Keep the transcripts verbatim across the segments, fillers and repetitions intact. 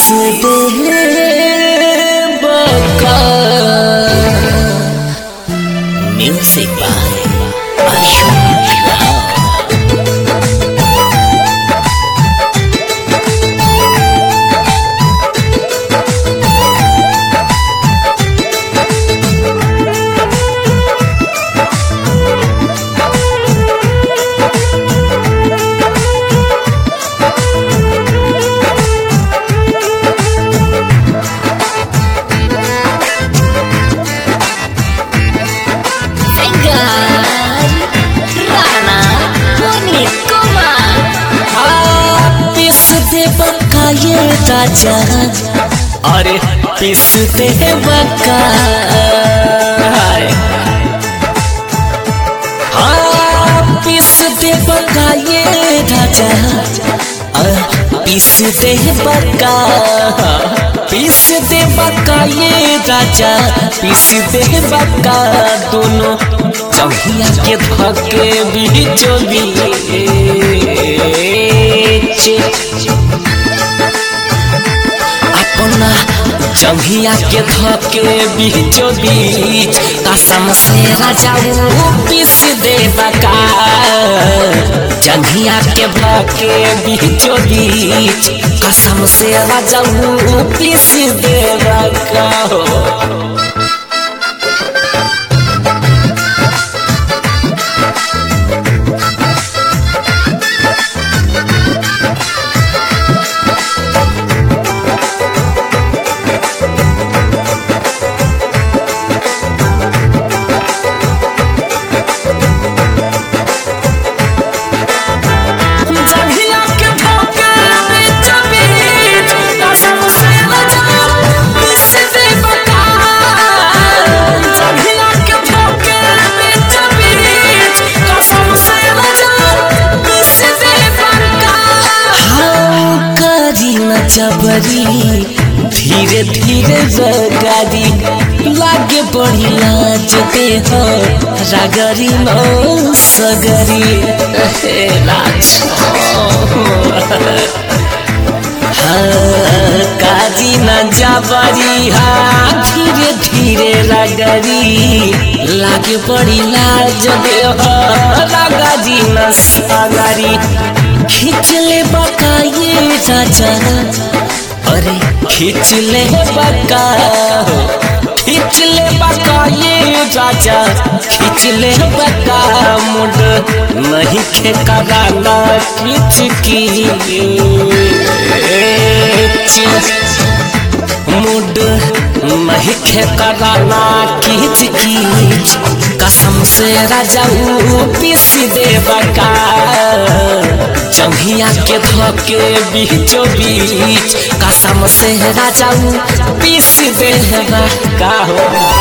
Baka Music by Ashok Rao. ये राजा अरे पिसते बका हाँ पिसते बका ये राजा पिसते बका पिसते बका ये राजा पिसते बका दोनों चौहिया के धक्के बीचों बीच अपना जंघिया के धके बीचों बीच कसम से राजा पीस दे बका जंघिया के धके बीचों बीच कसम से राजा पीस दे बका जबरी धीरे धीरे जगारी लागे बड़ी लाज दे हो रागरी नो सगरी लाज हाँ काजी न जबरी हाँ धीरे धीरे रागरी लागे बड़ी लाज दे हो रागरी न सगरी खींच ले बका ये राजा अरे खींच ले बका खींच ले बका ये राजा खींच ले बका मुड नहीं खेकाना खींच की मुड नहीं खेकाना खींच खींच कसम से राजा पीस दे बका जंघिया के धके बीचों बीच कसम से राजा पीस दे बका हो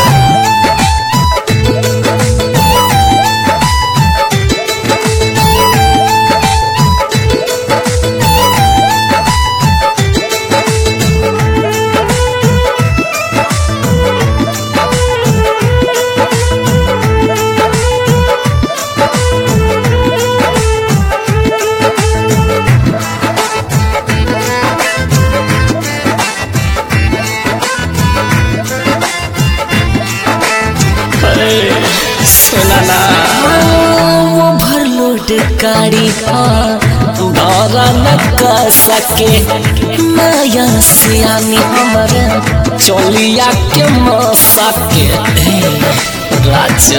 ओवरलोड गाड़ी धरा न कर सके माया से आनी हमारे चोलिया के मसके राजा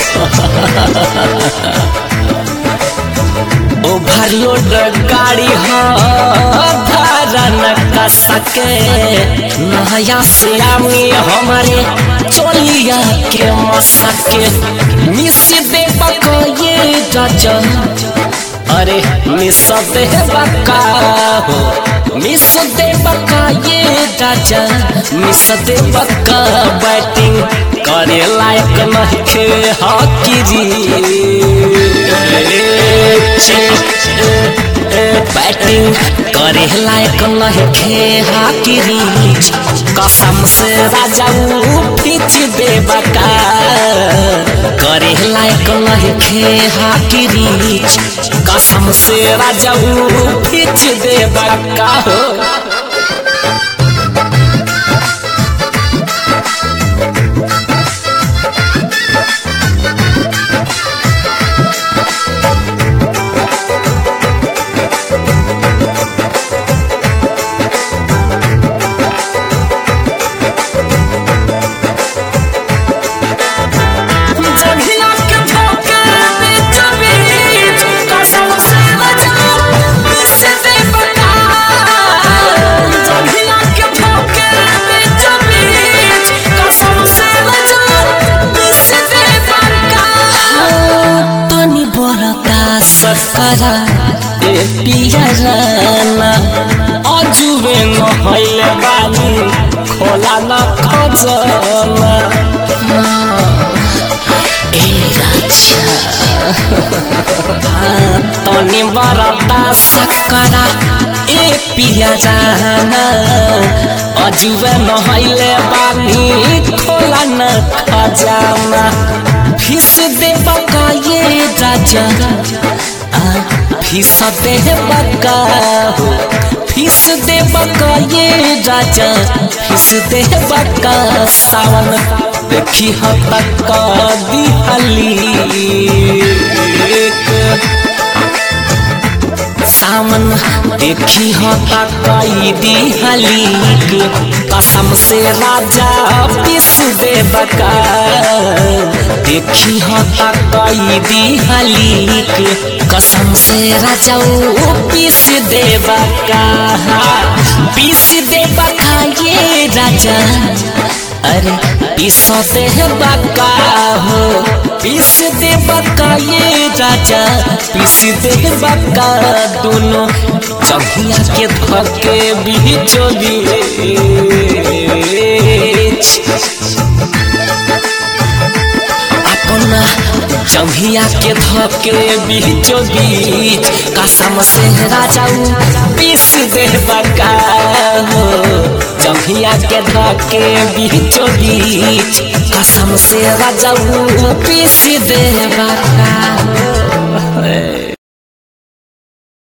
ओवरलोड गाड़ी धरा न कर सके माया से आनी हमारे चोलिया के मसके मिस दे बका ये राजा अरे मिस दे बका हो मिस दे बका ये राजा मिस दे बका बैटिंग करे लायक नहीं खे हॉकी बैटिंग करे लायक नहीं खे हॉकी कसम से राजा खींच दे बका करे लायक नहीं खे हाकी रीच कसम से राजा खींच दे बका हो। बरता सकरा ए पिया जाना अजुबे नहैले बानी खोला न खजाना फीस दे बका ये राजा फीस दे बका फीस दे बका ये राजा फीस दे बका सावन देखी हतक दिहली सामन देखी हतक दिहली कसम से राजा पीस दे बका देखी हतक दिहली कसम से राजा पीस दे बका पीस दे बका ये राजा अरे पीस दे बका हो पीस दे बका ये राजा पीस दे बका दोनों चौकिया के धके बीचो बीच अपना जंघिया के धके बीचो बीच कसम से राजा पीस दे बका हो जंघिया के धके बीचो बीच कसम से राजा पीस दे बका।